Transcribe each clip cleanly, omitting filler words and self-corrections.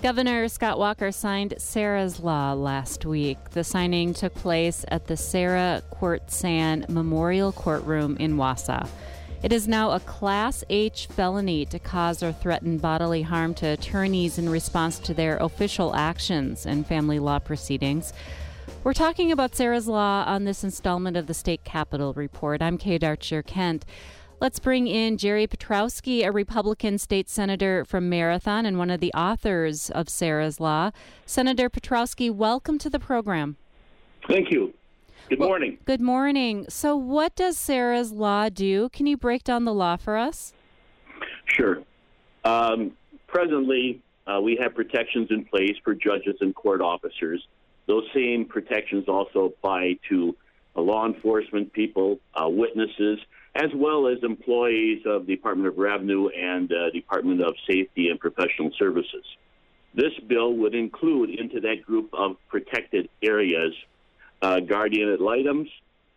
Governor Scott Walker signed Sarah's Law last week. The signing took place at the Sarah Courtsan Memorial Courtroom in Wausau. It is now a Class H felony to cause or threaten bodily harm to attorneys in response to their official actions in family law proceedings. We're talking about Sarah's Law on this installment of the State Capitol Report. I'm Kate Archer-Kent. Let's bring in Jerry Petrowski, a Republican state senator from Marathon and one of the authors of Sarah's Law. Senator Petrowski, welcome to the program. Thank you. Good morning. Good morning. So what does Sarah's Law do? Can you break down the law for us? Sure. Presently, we have protections in place for judges and court officers. Those same protections also apply to law enforcement people, witnesses, as well as employees of the Department of Revenue and Department of Safety and Professional Services. This bill would include into that group of protected areas guardian ad litems,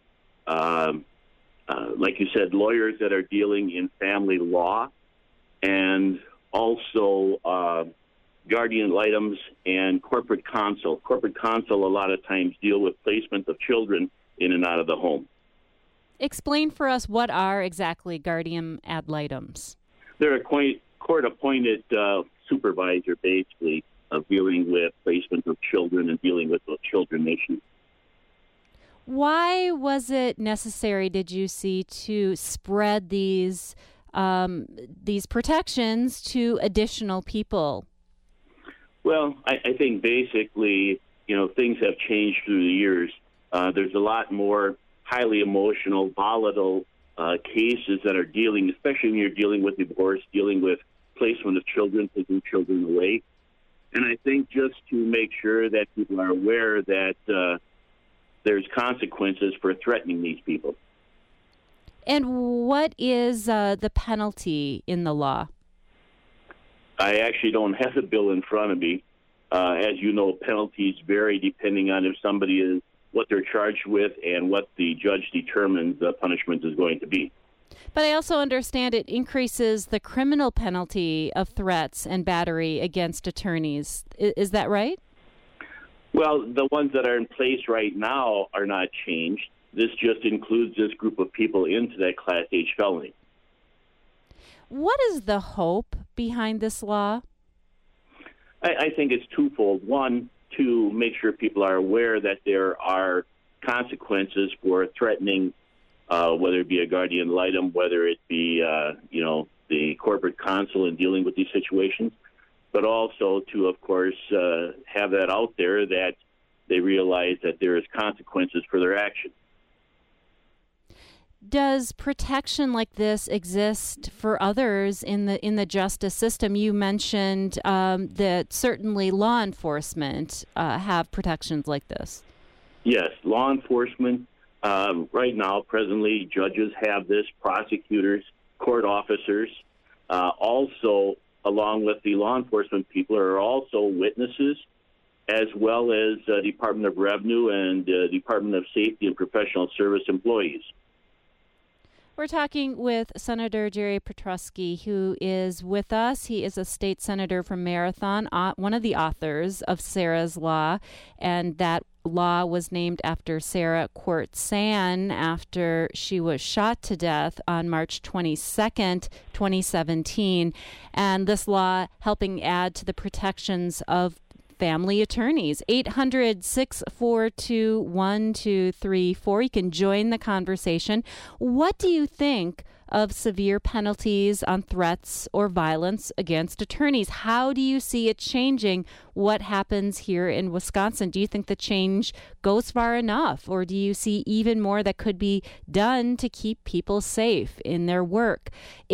like you said, lawyers that are dealing in family law, and also guardian ad litems and corporate counsel. Corporate counsel a lot of times deal with placement of children in and out of the home. Explain for us what are exactly guardian ad litems. They're a court-appointed supervisor, basically, of dealing with placement of children and dealing with the children issues. Why was it necessary, did you see, to spread these protections to additional people? Well, I think basically, things have changed through the years. There's a lot more highly emotional, volatile cases that are dealing, especially when you're dealing with divorce, dealing with placement of children, taking children away. And I think just to make sure that people are aware that there's consequences for threatening these people. And what is the penalty in the law? I actually don't have the bill in front of me. As you know, penalties vary depending on if somebody is what they're charged with and what the judge determines the punishment is going to be. But I also understand it increases the criminal penalty of threats and battery against attorneys. Is that right? Well, the ones that are in place right now are not changed. This just includes this group of people into that Class H felony. What is the hope behind this law? I think it's twofold. One, to make sure people are aware that there are consequences for threatening, whether it be a guardian ad litem, whether it be, the corporate counsel in dealing with these situations, but also to, of course, have that out there that they realize that there is consequences for their actions. Does protection like this exist for others in the justice system? You mentioned that certainly law enforcement have protections like this. Yes, law enforcement right now, presently, judges have this, prosecutors, court officers, also along with the law enforcement people are also witnesses, as well as Department of Revenue and Department of Safety and Professional Service employees. We're talking with Senator Jerry Petrowski, who is with us. He is a state senator from Marathon, one of the authors of Sarah's Law, and that law was named after Sarah Courtsan after she was shot to death on March 22nd, 2017. And this law helping add to the protections of family attorneys. 800-642-1234. You can join the conversation. What do you think of severe penalties on threats or violence against attorneys? How do you see it changing what happens here in Wisconsin? Do you think the change goes far enough, or do you see even more that could be done to keep people safe in their work?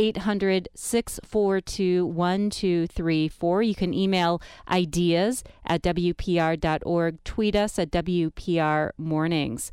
800-642-1234. You can email ideas at WPR.org. Tweet us at WPR Mornings.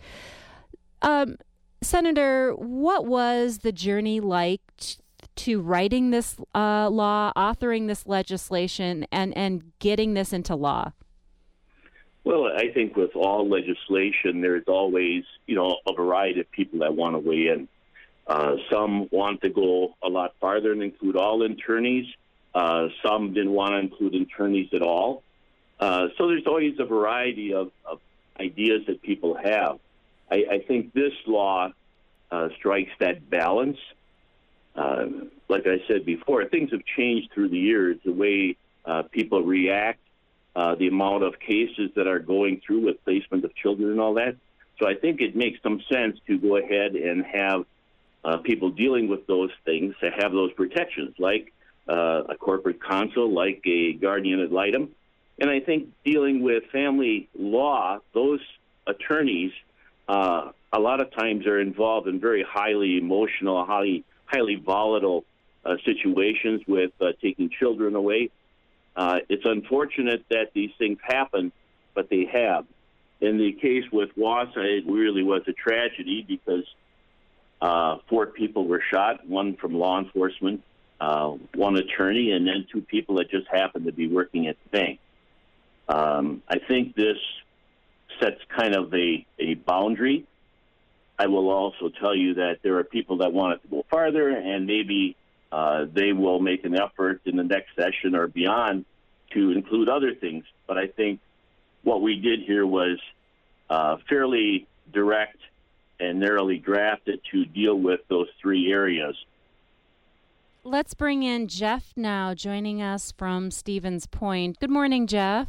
Senator, what was the journey like to writing this law, authoring this legislation, and getting this into law? Well, I think with all legislation, there's always, a variety of people that want to weigh in. Some want to go a lot farther and include all attorneys. Some didn't want to include attorneys at all. So there's always a variety of ideas that people have. I think this law strikes that balance. Like I said before, things have changed through the years, the way people react, the amount of cases that are going through with placement of children and all that. So I think it makes some sense to go ahead and have people dealing with those things to have those protections, like a corporate counsel, like a guardian ad litem. And I think dealing with family law, those attorneys a lot of times are involved in very highly emotional, highly volatile situations with taking children away. It's unfortunate that these things happen, but they have. In the case with Wausau, it really was a tragedy because 4 people were shot, one from law enforcement, one attorney, and then 2 people that just happened to be working at the bank. I think this sets kind of a boundary. I will also tell you that there are people that want it to go farther, and maybe they will make an effort in the next session or beyond to include other things. But I think what we did here was fairly direct and narrowly drafted to deal with those 3 areas. Let's bring in Jeff now, joining us from Stevens Point. Good morning, Jeff.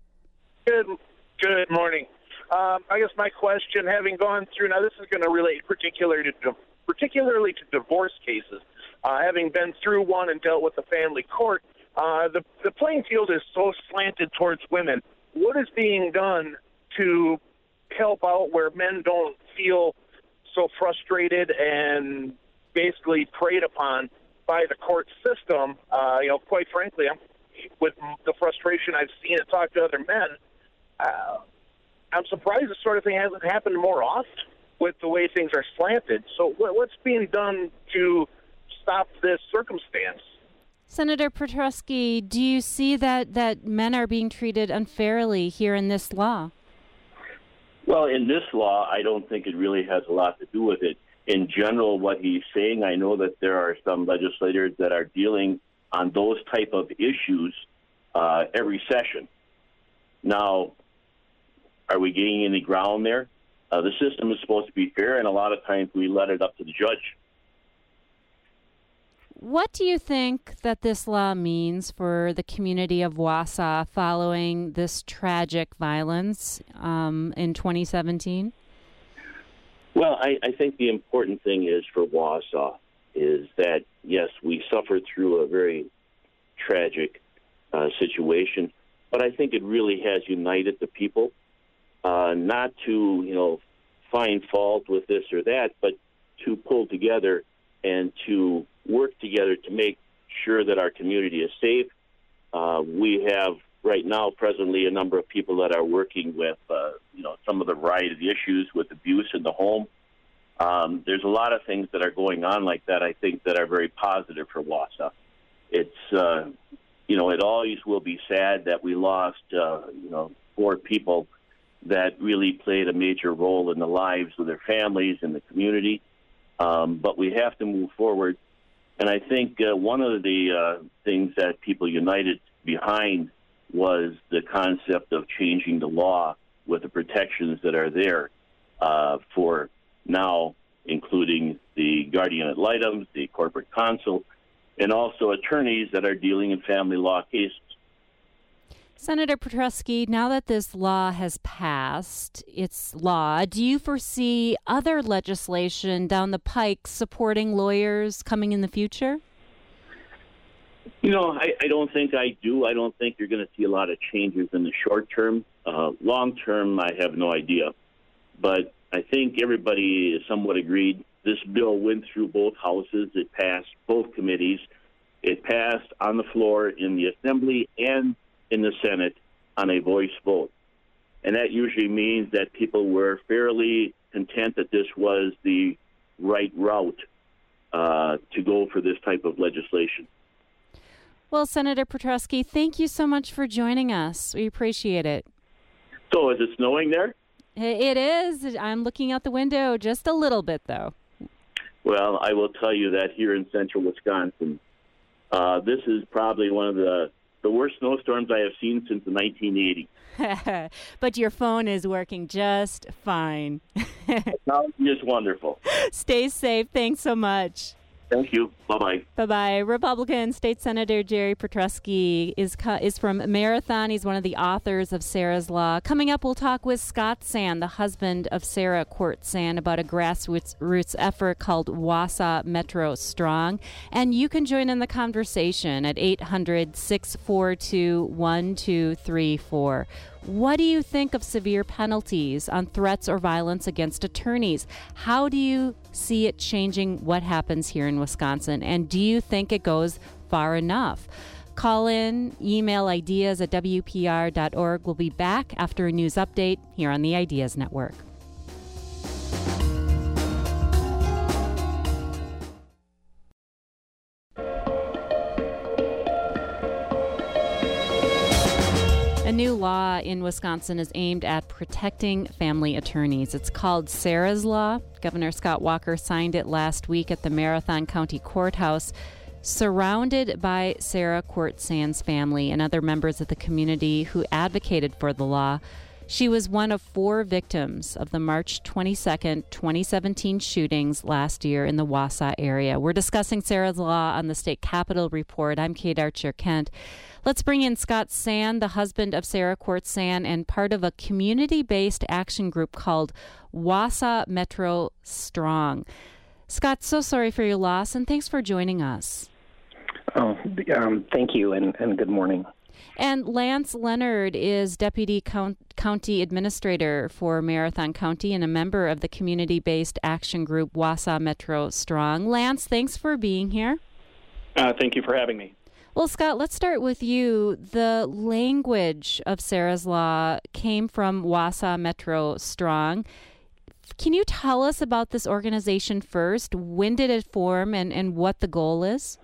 Good morning. I guess my question, having gone through, now this is going to relate particularly to divorce cases. Having been through one and dealt with the family court, the playing field is so slanted towards women. What is being done to help out where men don't feel so frustrated and basically preyed upon by the court system? Quite frankly, with the frustration I've seen and talked to other men, I'm surprised this sort of thing hasn't happened more often with the way things are slanted. So what's being done to stop this circumstance? Senator Petrosky, do you see that men are being treated unfairly here in this law? Well, in this law, I don't think it really has a lot to do with it. In general, what he's saying, I know that there are some legislators that are dealing on those type of issues every session. Now, are we gaining any ground there? The system is supposed to be fair, and a lot of times we let it up to the judge. What do you think that this law means for the community of Wausau following this tragic violence in 2017? Well, I think the important thing is for Wausau is that, yes, we suffered through a very tragic situation, but I think it really has united the people, not to, find fault with this or that, but to pull together and to work together to make sure that our community is safe. We have right now presently a number of people that are working with, some of the variety of the issues with abuse in the home. There's a lot of things that are going on like that, I think, that are very positive for Wausau. It's, it always will be sad that we lost, 4 people that really played a major role in the lives of their families and the community. But we have to move forward. And I think one of the things that people united behind was the concept of changing the law with the protections that are there for now, including the guardian ad litem, the corporate counsel, and also attorneys that are dealing in family law cases. Senator Petrosky, now that this law has passed its law, do you foresee other legislation down the pike supporting lawyers coming in the future? I don't think I do. I don't think you're going to see a lot of changes in the short term. Long term, I have no idea. But I think everybody is somewhat agreed. This bill went through both houses. It passed both committees. It passed on the floor in the Assembly and in the Senate on a voice vote. And that usually means that people were fairly content that this was the right route to go for this type of legislation. Well, Senator Petrosky, thank you so much for joining us. We appreciate it. So is it snowing there? It is. I'm looking out the window just a little bit, though. Well, I will tell you that here in central Wisconsin, This is probably one of the worst snowstorms I have seen since the 1980s. But your phone is working just fine. Technology is wonderful. Stay safe. Thanks so much. Thank you. Bye-bye. Bye-bye. Republican State Senator Jerry Petrusky is from Marathon. He's one of the authors of Sarah's Law. Coming up, we'll talk with Scott Sand, the husband of Sarah Court-Sand, about a grassroots effort called Wausau Metro Strong. And you can join in the conversation at 800-642-1234. What do you think of severe penalties on threats or violence against attorneys? How do you see it changing what happens here in Wisconsin? And do you think it goes far enough? Call in, email ideas at WPR.org. We'll be back after a news update here on the Ideas Network. A new law in Wisconsin is aimed at protecting family attorneys. It's called Sarah's Law. Governor Scott Walker signed it last week at the Marathon County Courthouse, surrounded by Sarah Court-Sand's family and other members of the community who advocated for the law. She was one of 4 victims of the March 22nd, 2017 shootings last year in the Wausau area. We're discussing Sarah's Law on the State Capitol Report. I'm Kate Archer-Kent. Let's bring in Scott Sand, the husband of Sarah Court-Sand and part of a community-based action group called Wausau Metro Strong. Scott, so sorry for your loss, and thanks for joining us. Thank you, and good morning. And Lance Leonard is Deputy County Administrator for Marathon County and a member of the community-based action group Wausau Metro Strong. Lance, thanks for being here. Thank you for having me. Well, Scott, let's start with you. The language of Sarah's Law came from Wausau Metro Strong. Can you tell us about this organization first? When did it form and what the goal is?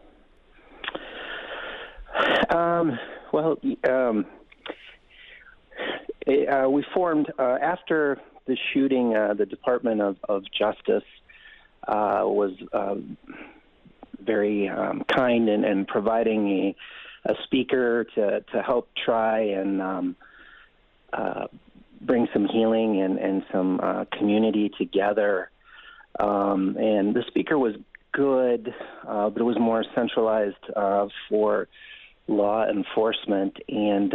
We formed after the shooting. The Department of Justice was very kind in providing a speaker to help try and bring some healing and some community together. And the speaker was good, but it was more centralized for law enforcement. And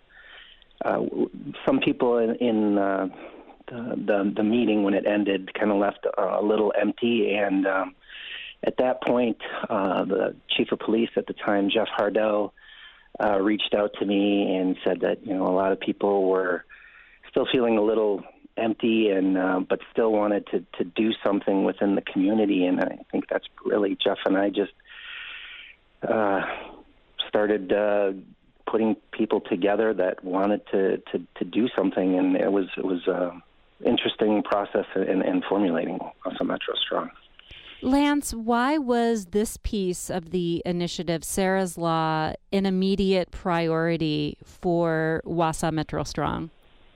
some people in the meeting, when it ended, kind of left a little empty. And at that point, the chief of police at the time, Jeff Hardell, reached out to me and said that, a lot of people were still feeling a little empty and but still wanted to do something within the community. And I think that's really Jeff and I just started putting people together that wanted to do something, and it was an interesting process in formulating Wausau Metro Strong. Lance, why was this piece of the initiative, Sarah's Law, an immediate priority for Wausau Metro Strong?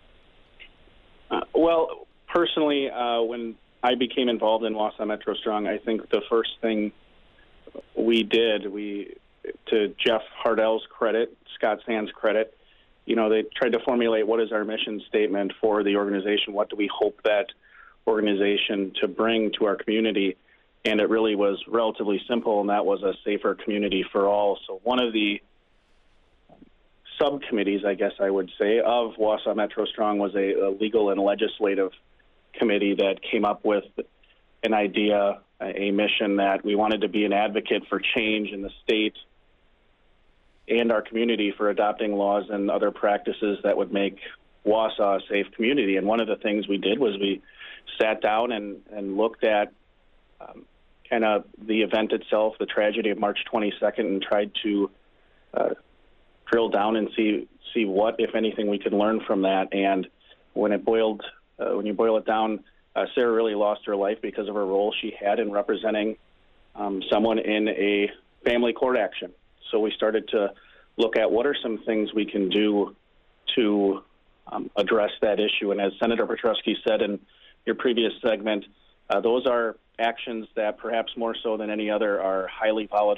Well, personally, when I became involved in Wausau Metro Strong, I think the first thing we did, to Jeff Hardell's credit, Scott Sand's credit, they tried to formulate what is our mission statement for the organization, what do we hope that organization to bring to our community. And it really was relatively simple, and that was a safer community for all. So one of the subcommittees, I guess I would say, of Wausau Metro Strong was a legal and legislative committee that came up with an idea, a mission that we wanted to be an advocate for change in the state and our community for adopting laws and other practices that would make Wausau a safe community. And one of the things we did was we sat down and looked at kind of the event itself, the tragedy of March 22nd, and tried to drill down and see what, if anything, we could learn from that. And when you boil it down, Sarah really lost her life because of her role she had in representing someone in a family court action. So we started to look at what are some things we can do to address that issue. And as Senator Petrusky said in your previous segment, those are actions that perhaps more so than any other are highly volatile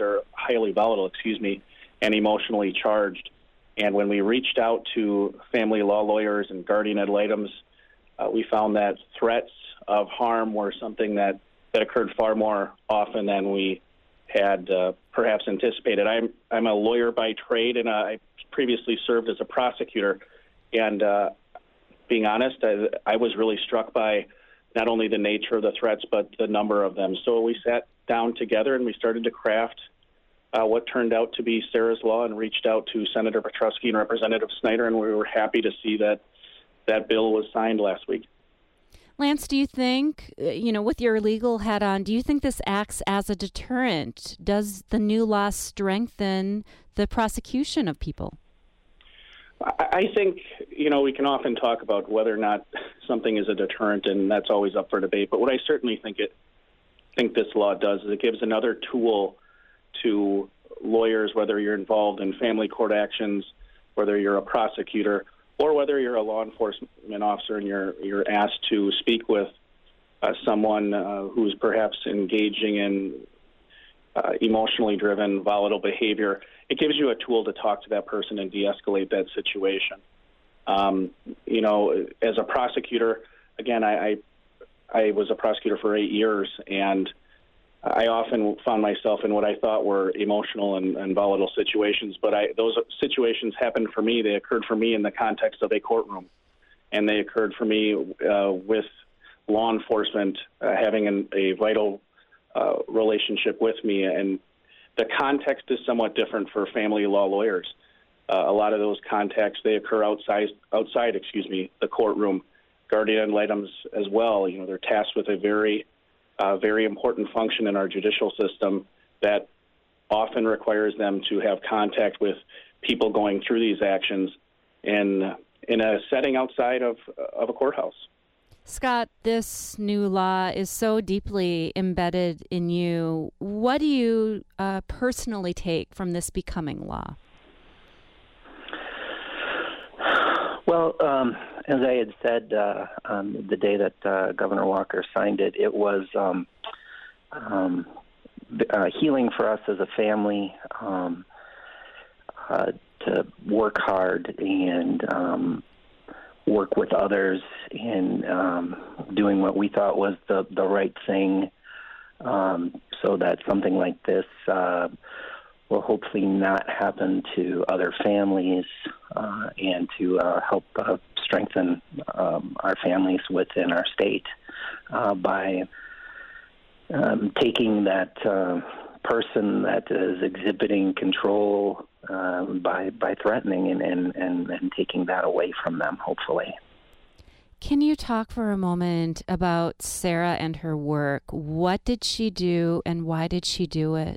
highly volatile, and emotionally charged. And when we reached out to family law lawyers and guardian ad litems, we found that threats of harm were something that occurred far more often than we had perhaps anticipated. I'm a lawyer by trade, and I previously served as a prosecutor. And being honest, I was really struck by not only the nature of the threats, but the number of them. So we sat down together and we started to craft what turned out to be Sarah's Law, and reached out to Senator Petrusky and Representative Snyder, and we were happy to see that bill was signed last week. Lance, do you think, with your legal hat on, do you think this acts as a deterrent? Does the new law strengthen the prosecution of people? I think, we can often talk about whether or not something is a deterrent, and that's always up for debate. But what I certainly think this law does is it gives another tool to lawyers, whether you're involved in family court actions, whether you're a prosecutor, or whether you're a law enforcement officer and you're asked to speak with someone who's perhaps engaging in emotionally driven, volatile behavior. It gives you a tool to talk to that person and de-escalate that situation. As a prosecutor, again, I was a prosecutor for 8 years, and I often found myself in what I thought were emotional and volatile situations, but those situations happened for me. They occurred for me in the context of a courtroom, and they occurred for me with law enforcement having a vital relationship with me. And the context is somewhat different for family law lawyers. A lot of those contacts, they occur outside the courtroom. Guardian ad litems as well. They're tasked with a very important function in our judicial system that often requires them to have contact with people going through these actions in a setting outside of a courthouse. Scott, this new law is so deeply embedded in you. What do you personally take from this becoming law? Well, as I had said the day that Governor Walker signed it, it was healing for us as a family to work hard and work with others in doing what we thought was the right thing, so that something like this will hopefully not happen to other families, and to help strengthen our families within our state by taking that person that is exhibiting control by threatening and taking that away from them, hopefully. Can you talk for a moment about Sarah and her work? What did she do, and why did she do it?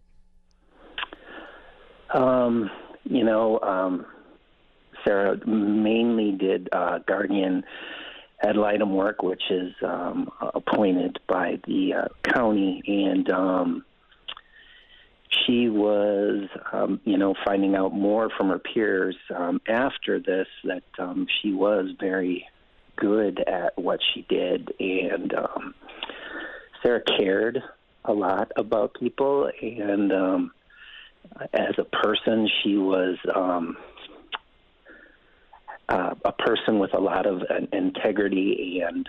Sarah mainly did guardian ad litem work, which is appointed by the county, and she was, finding out more from her peers after this that she was very good at what she did, and Sarah cared a lot about people, and as a person, she was a person with a lot of integrity and,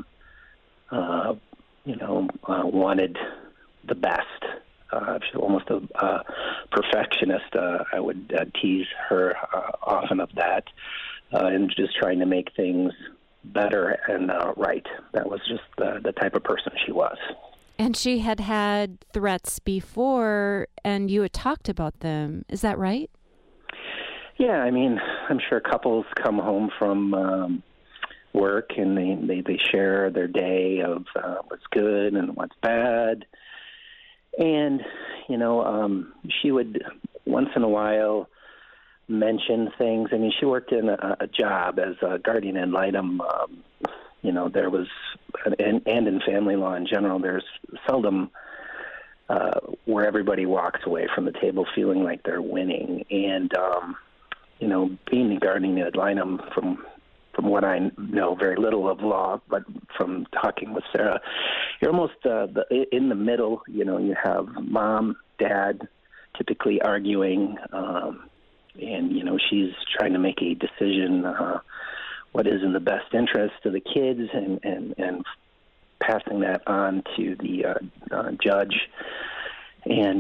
wanted the best. She's almost a perfectionist. I would tease her often of that, and just trying to make things better and right. That was just the type of person she was. And she had had threats before, and you had talked about them. Is that right? Yeah, I'm sure couples come home from work and they share their day of what's good and what's bad. And, she would once in a while mention things. She worked in a job as a guardian ad litem. There was, and in family law in general, there's seldom where everybody walks away from the table feeling like they're winning. And, being the guardian ad litem, from what I know very little of law, but from talking with Sarah, you're almost in the middle. You have mom, dad, typically arguing, and she's trying to make a decision what is in the best interest of the kids, and passing that on to the judge. And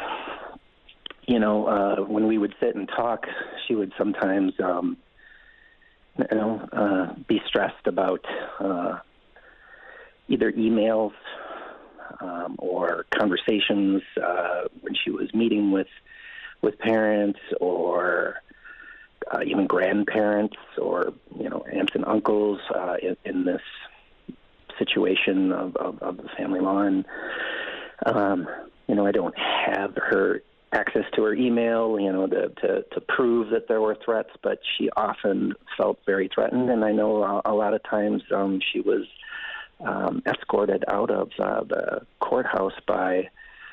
when we would sit and talk, she would sometimes be stressed about either emails or conversations when she was meeting with parents, or even grandparents, or aunts and uncles in this situation of the family law. And I don't have her access to her email, to prove that there were threats, but she often felt very threatened. And I know a lot of times she was escorted out of the courthouse by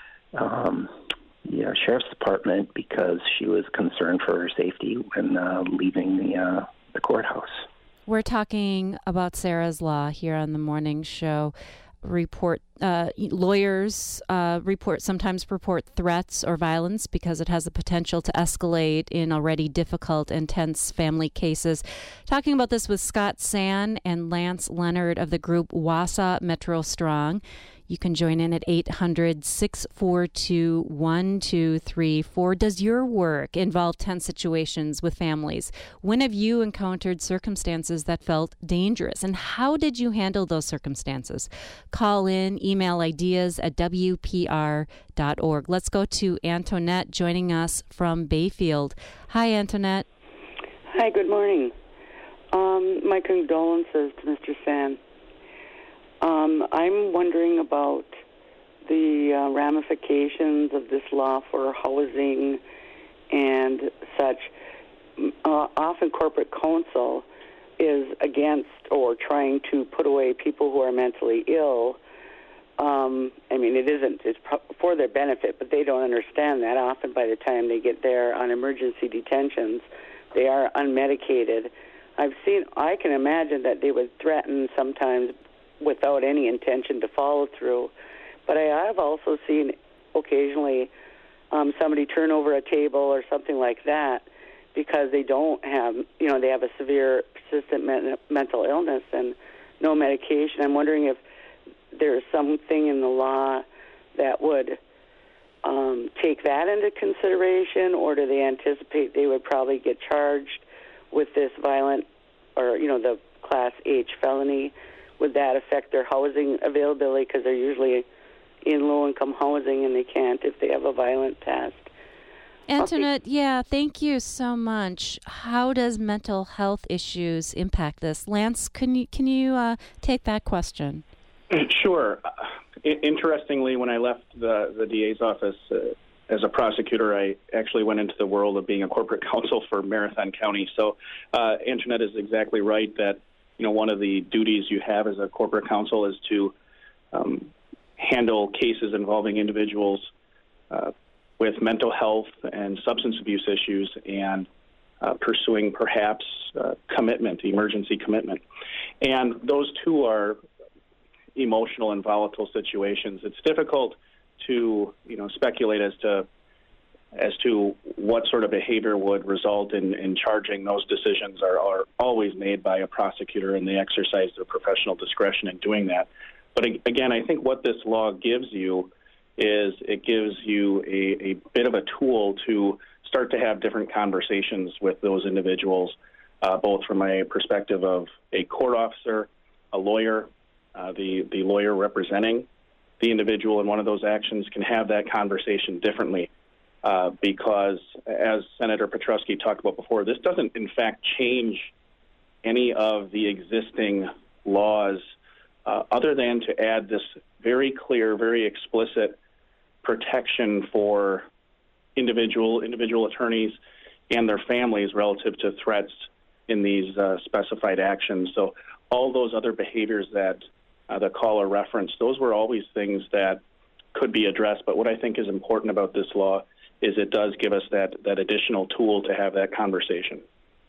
the sheriff's department because she was concerned for her safety when leaving the courthouse. We're talking about Sarah's Law here on the morning show. Lawyers sometimes report threats or violence because it has the potential to escalate in already difficult and tense family cases. Talking about this with Scott San and Lance Leonard of the group Wausau Metro Strong. You can join in at 800-642-1234. Does your work involve tense situations with families? When have you encountered circumstances that felt dangerous? And how did you handle those circumstances? Call in, email ideas at WPR.org. Let's go to Antoinette joining us from Bayfield. Hi, Antoinette. Hi, good morning. My condolences to Mr. San. I'm wondering about the ramifications of this law for housing and such. Often corporate counsel is against or trying to put away people who are mentally ill. It's for their benefit, but they don't understand that. Often by the time they get there on emergency detentions, they are unmedicated. I can imagine that they would threaten sometimes without any intention to follow through. But I have also seen occasionally somebody turn over a table or something like that because they don't have, they have a severe, persistent mental illness and no medication. I'm wondering if there's something in the law that would take that into consideration, or do they anticipate they would probably get charged with this violent or, the Class H felony? Would that affect their housing availability because they're usually in low-income housing and they can't if they have a violent past? Antoinette, thank you so much. How does mental health issues impact this? Lance, can you take that question? Sure. Interestingly, when I left the DA's office as a prosecutor, I actually went into the world of being a corporate counsel for Marathon County. So Antoinette is exactly right that one of the duties you have as a corporate counsel is to handle cases involving individuals with mental health and substance abuse issues and pursuing perhaps emergency commitment. And those two are emotional and volatile situations. It's difficult to speculate as to what sort of behavior would result in charging. Those decisions are always made by a prosecutor, and they exercise their professional discretion in doing that. But again, I think what this law gives you is it gives you a bit of a tool to start to have different conversations with those individuals, both from a perspective of a court officer, a lawyer, the lawyer representing the individual in one of those actions can have that conversation differently. Because, as Senator Petrusky talked about before, this doesn't, in fact, change any of the existing laws other than to add this very clear, very explicit protection for individual attorneys and their families relative to threats in these specified actions. So all those other behaviors that the caller referenced, those were always things that could be addressed. But what I think is important about this law is it does give us that additional tool to have that conversation.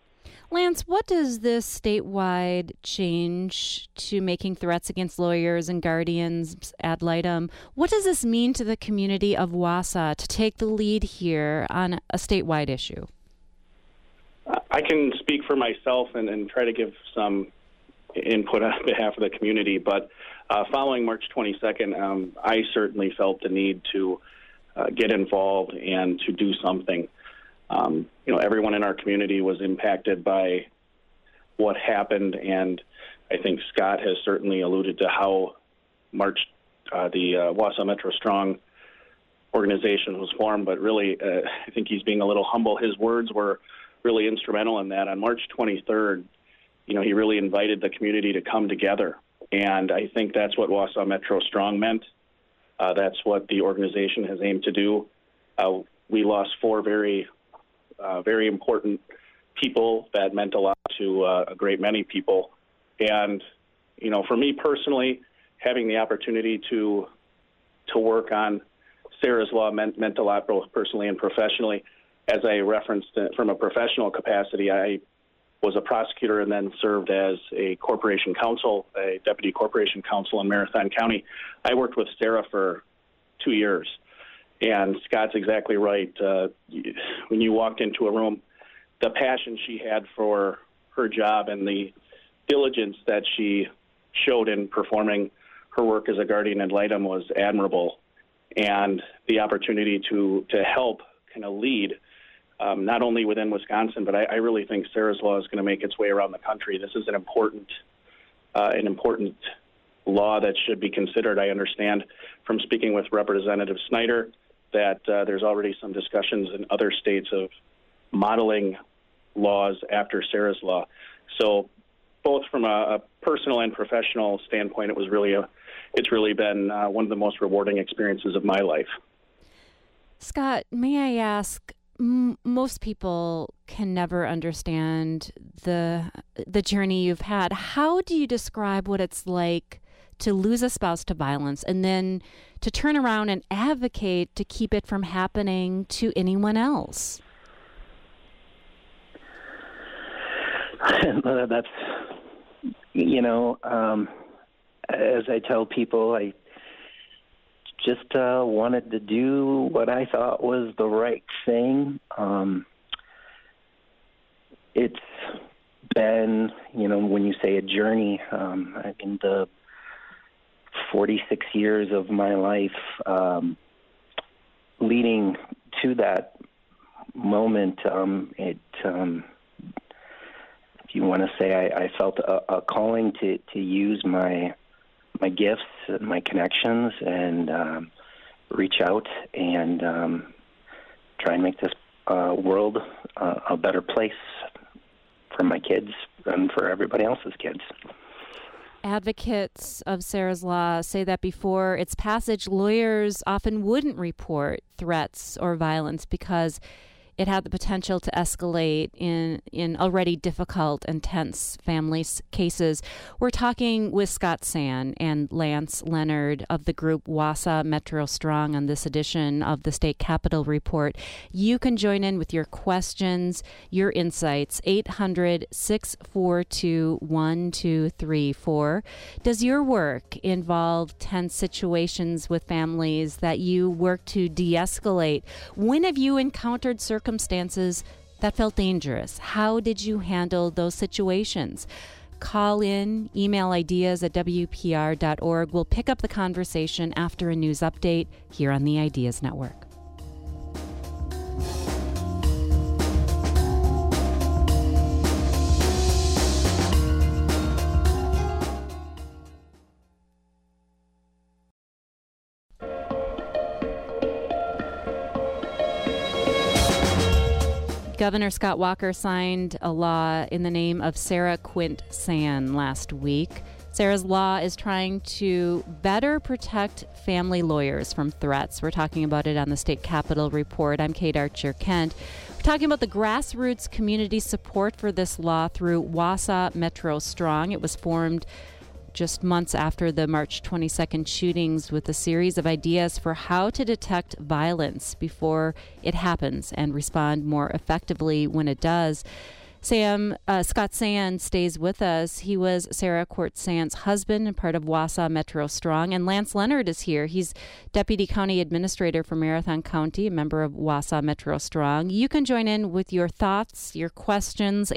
Lance, what does this statewide change to making threats against lawyers and guardians ad litem? What does this mean to the community of Wausau to take the lead here on a statewide issue? I can speak for myself and try to give some input on behalf of the community, but following March 22nd, I certainly felt the need to get involved and to do something. Everyone in our community was impacted by what happened, and I think Scott has certainly alluded to how the Wausau Metro Strong organization was formed, but really, I think he's being a little humble. His words were really instrumental in that. On March 23rd, he really invited the community to come together, and I think that's what Wausau Metro Strong meant. That's what the organization has aimed to do. We lost 4 very important people that meant a lot to a great many people. And, for me personally, having the opportunity to work on Sarah's Law meant a lot, both personally and professionally. As I referenced, from a professional capacity, I was a prosecutor and then served as a corporation counsel, a deputy corporation counsel in Marathon County. I worked with Sarah for 2 years. And Scott's exactly right. When you walked into a room, the passion she had for her job and the diligence that she showed in performing her work as a guardian ad litem was admirable. And the opportunity to help kind of lead, not only within Wisconsin, but I really think Sarah's Law is going to make its way around the country. This is an important law that should be considered. I understand from speaking with Representative Snyder that there's already some discussions in other states of modeling laws after Sarah's Law. So both from a personal and professional standpoint, it's really been one of the most rewarding experiences of my life. Scott, may I ask, most people can never understand the journey you've had. How do you describe what it's like to lose a spouse to violence and then to turn around and advocate to keep it from happening to anyone else? That's, as I tell people, I just wanted to do what I thought was the right thing. It's been, when you say a journey, the 46 years of my life leading to that moment, if you want to say, I felt a calling to use my gifts and my connections and reach out and try and make this world a better place for my kids and for everybody else's kids. Advocates of Sarah's Law say that before its passage, lawyers often wouldn't report threats or violence because it had the potential to escalate in already difficult and tense family cases. We're talking with Scott Sand and Lance Leonard of the group Wausau Metro Strong on this edition of the State Capitol Report. You can join in with your questions, your insights, 800-642-1234. Does your work involve tense situations with families that you work to de-escalate? When have you encountered circumstances that felt dangerous? How did you handle those situations? Call in, email ideas at WPR.org. We'll pick up the conversation after a news update here on the Ideas Network. Governor Scott Walker signed a law in the name of Sarah Quint Sand last week. Sarah's Law is trying to better protect family lawyers from threats. We're talking about it on the State Capitol Report. I'm Kate Archer-Kent. We're talking about the grassroots community support for this law through Wausau Metro Strong. It was formed just months after the March 22nd shootings with a series of ideas for how to detect violence before it happens and respond more effectively when it does. Scott Sand stays with us. He was Sarah Court-Sand's husband and part of Wausau Metro Strong. And Lance Leonard is here. He's Deputy County Administrator for Marathon County, a member of Wausau Metro Strong. You can join in with your thoughts, your questions,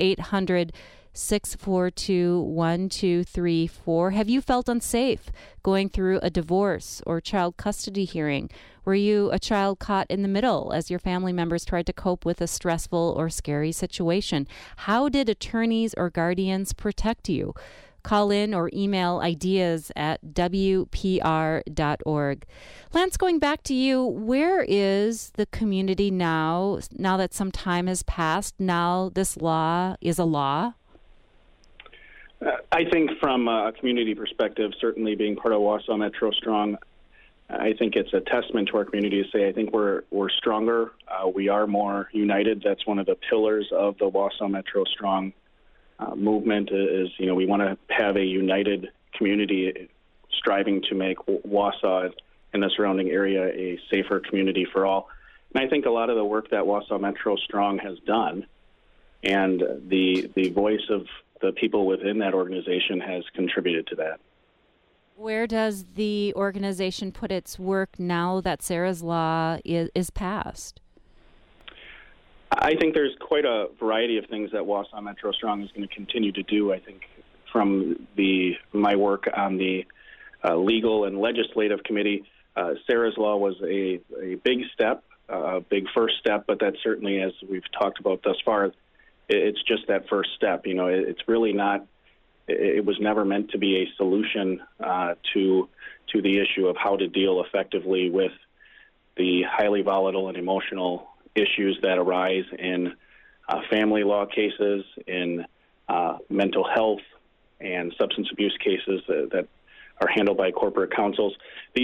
800-642-1234. Have you felt unsafe going through a divorce or child custody hearing? Were you a child caught in the middle as your family members tried to cope with a stressful or scary situation? How did attorneys or guardians protect you? Call in or email ideas at WPR.org. Lance, going back to you, where is the community now that some time has passed, now this law is a law? I think from a community perspective, certainly being part of Wausau Metro Strong, I think it's a testament to our community to say I think we're stronger. We are more united. That's one of the pillars of the Wausau Metro Strong movement is, we want to have a united community striving to make Wausau and the surrounding area a safer community for all. And I think a lot of the work that Wausau Metro Strong has done and the voice of the people within that organization has contributed to that. Where does the organization put its work now that Sarah's Law is passed? I think there's quite a variety of things that Wausau Metro Strong is going to continue to do. I think from my work on the legal and legislative committee, Sarah's Law was a big step, a big first step, but that certainly, as we've talked about thus far, it's just that first step. It's really not. It was never meant to be a solution to the issue of how to deal effectively with the highly volatile and emotional issues that arise in family law cases, in mental health and substance abuse cases that are handled by corporate counsels.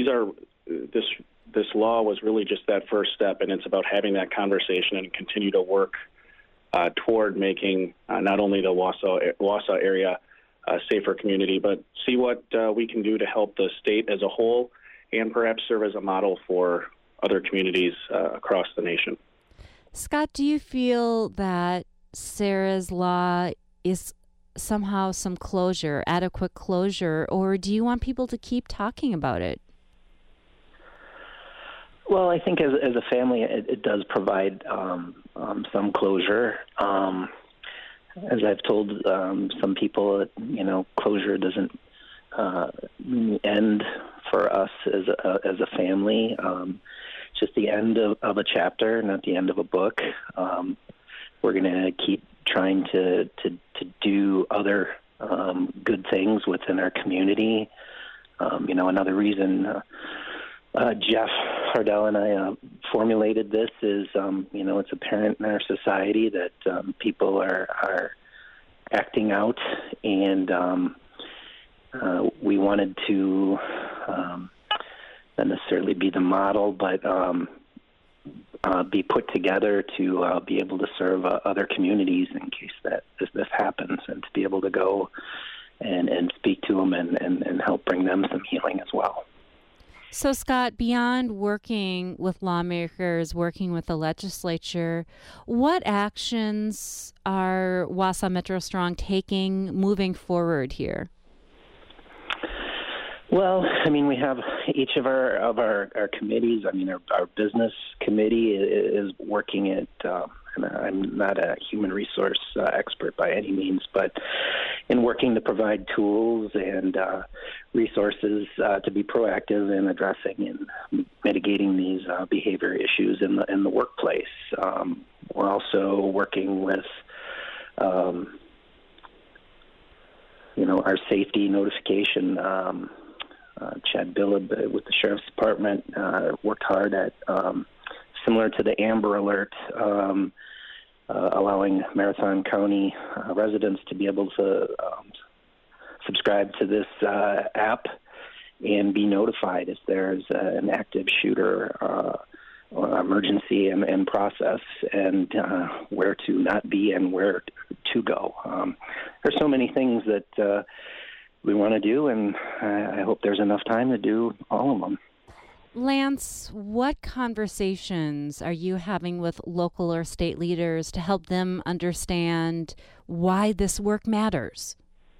This law was really just that first step, and it's about having that conversation and continue to work toward making not only the Wausau area a safer community, but see what we can do to help the state as a whole and perhaps serve as a model for other communities across the nation. Scott, do you feel that Sarah's Law is somehow some closure, adequate closure, or do you want people to keep talking about it? Well, I think as a family, it does provide some closure. As I've told some people, closure doesn't end for us as a family. It's just the end of a chapter, not the end of a book. We're going to keep trying to do other good things within our community. Another reason Jeff Hardell and I formulated this is, it's apparent in our society that people are acting out, and we wanted to not necessarily be the model, but be put together to be able to serve other communities in case that this happens, and to be able to go and speak to them and help bring them some healing as well. So, Scott, beyond working with lawmakers, working with the legislature, what actions are Wausau Metro Strong taking moving forward here? Well, we have each of our committees. Our business committee is working at, and I'm not a human resource expert by any means, but in working to provide tools and resources to be proactive in addressing and mitigating these behavior issues in the workplace. We're also working with our safety notification. Chad Billab with the Sheriff's Department worked hard at, similar to the Amber Alert, allowing Marathon County residents to be able to subscribe to this app and be notified if there's an active shooter or emergency in process, and where to not be and where to go. There's so many things that we want to do, and I hope there's enough time to do all of them. Lance, what conversations are you having with local or state leaders to help them understand why this work matters?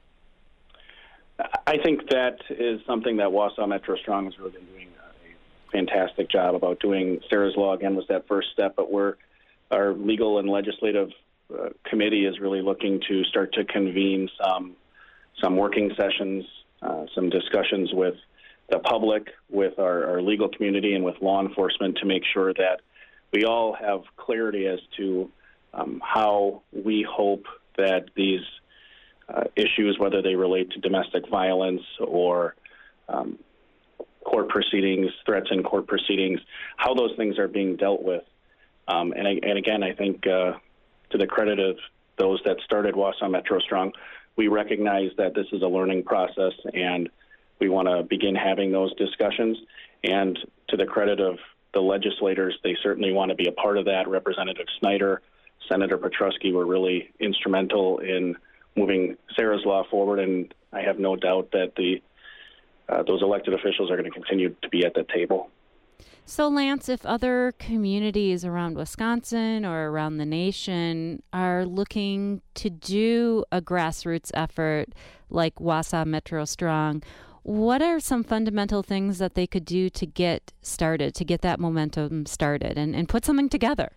I think that is something that Wausau Metro Strong has really been doing a fantastic job about doing. Sarah's Law, again, was that first step, but our legal and legislative committee is really looking to start to convene some working sessions, some discussions with the public, with our legal community, and with law enforcement to make sure that we all have clarity as to how we hope that these issues, whether they relate to domestic violence or court proceedings, threats in court proceedings, how those things are being dealt with. And again, I think to the credit of those that started Wausau Metro Strong, we recognize that this is a learning process, and we want to begin having those discussions. And to the credit of the legislators, they certainly want to be a part of that. Representative Snyder, Senator Petrusky were really instrumental in moving Sarah's Law forward, and I have no doubt that those elected officials are going to continue to be at the table. So, Lance, if other communities around Wisconsin or around the nation are looking to do a grassroots effort like Wausau Metro Strong, what are some fundamental things that they could do to get started, to get that momentum started and put something together?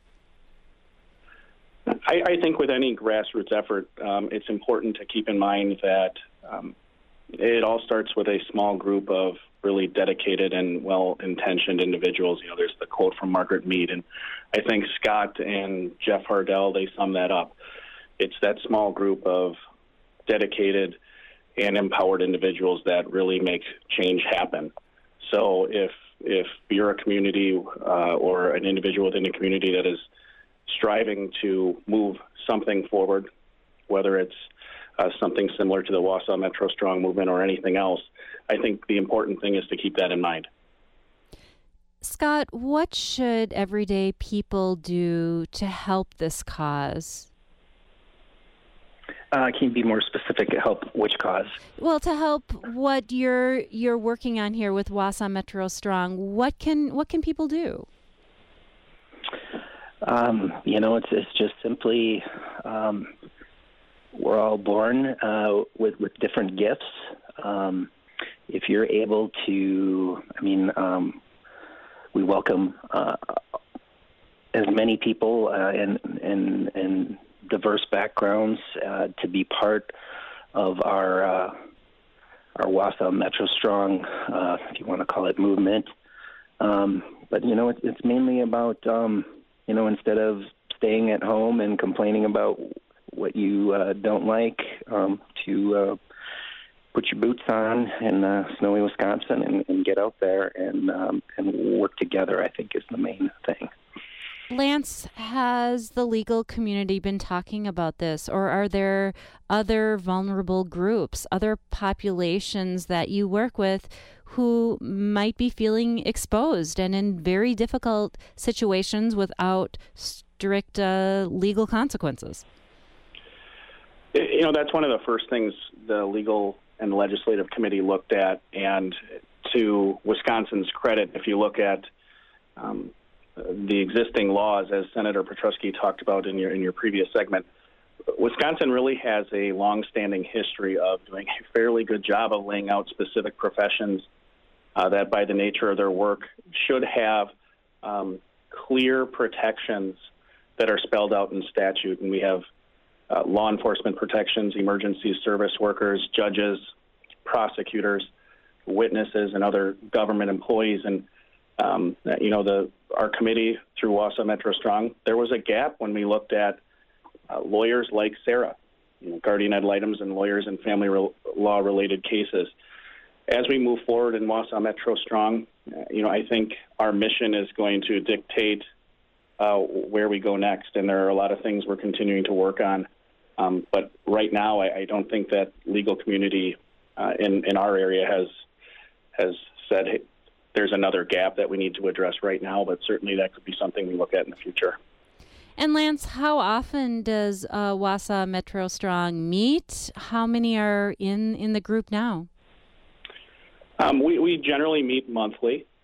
I think with any grassroots effort, it's important to keep in mind that it all starts with a small group of really dedicated and well-intentioned individuals. You know, there's the quote from Margaret Mead, and I think Scott and Jeff Hardell, they sum that up. It's that small group of dedicated and empowered individuals that really make change happen. So if you're a community or an individual within a community that is striving to move something forward, whether it's something similar to the Wausau Metro Strong movement or anything else, I think the important thing is to keep that in mind. Scott, what should everyday people do to help this cause? Can you be more specific? Help which cause? Well, to help what you're working on here with Wausau Metro Strong, what can people do? It's just simply we're all born with different gifts. If you're able to, we welcome as many people in diverse backgrounds to be part of our Wausau Metro Strong, if you want to call it, movement. But it's mainly about instead of staying at home and complaining about what you don't like, to put your boots on in snowy Wisconsin and get out there and work together, I think, is the main thing. Lance, has the legal community been talking about this, or are there other vulnerable groups, other populations that you work with who might be feeling exposed and in very difficult situations without strict legal consequences? That's one of the first things the legal and legislative committee looked at, and to Wisconsin's credit, if you look at the existing laws, as Senator Petrusky talked about in your previous segment, Wisconsin really has a long-standing history of doing a fairly good job of laying out specific professions that, by the nature of their work, should have clear protections that are spelled out in statute. And we have law enforcement protections, emergency service workers, judges, prosecutors, witnesses, and other government employees. And our committee through Wausau Metro Strong, there was a gap when we looked at lawyers like Sarah, guardian ad litems and lawyers in family law-related cases. As we move forward in Wausau Metro Strong, I think our mission is going to dictate where we go next, and there are a lot of things we're continuing to work on. But right now, I don't think that legal community in our area has said, hey, there's another gap that we need to address right now, but certainly that could be something we look at in the future. And Lance, how often does Wausau Metro Strong meet? How many are in the group now? We generally meet monthly.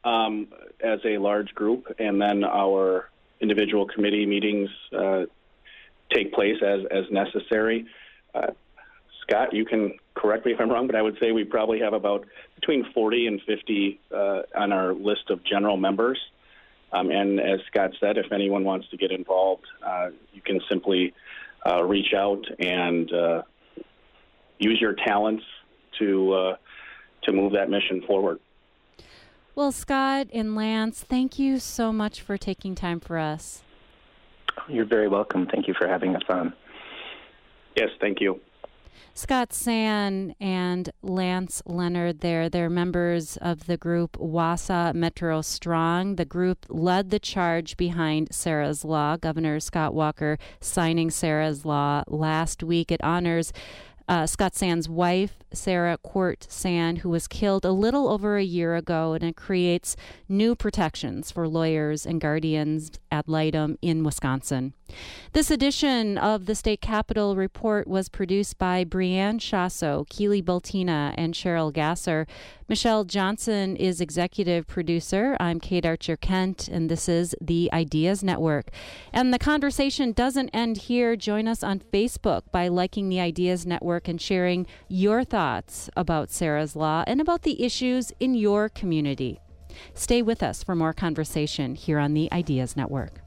as a large group, and then our individual committee meetings take place as necessary. Scott, you can correct me if I'm wrong, but I would say we probably have about between 40 and 50 on our list of general members. And as Scott said, if anyone wants to get involved, you can simply reach out and use your talents to move that mission forward. Well, Scott and Lance, thank you so much for taking time for us. You're very welcome. Thank you for having us on. Yes, thank you. Scott Sand and Lance Leonard they're members of the group Wausau Metro Strong. The group led the charge behind Sarah's Law. Governor Scott Walker signing Sarah's Law last week. It honors Scott Sand's wife, Sarah Court Sand, who was killed a little over a year ago, and it creates new protections for lawyers and guardians ad litem in Wisconsin. This edition of the State Capitol Report was produced by Brianne Shasso, Keely Bultina, and Cheryl Gasser. Michelle Johnson is executive producer. I'm Kate Archer-Kent, and this is the Ideas Network. And the conversation doesn't end here. Join us on Facebook by liking the Ideas Network and sharing your thoughts about Sarah's Law and about the issues in your community. Stay with us for more conversation here on the Ideas Network.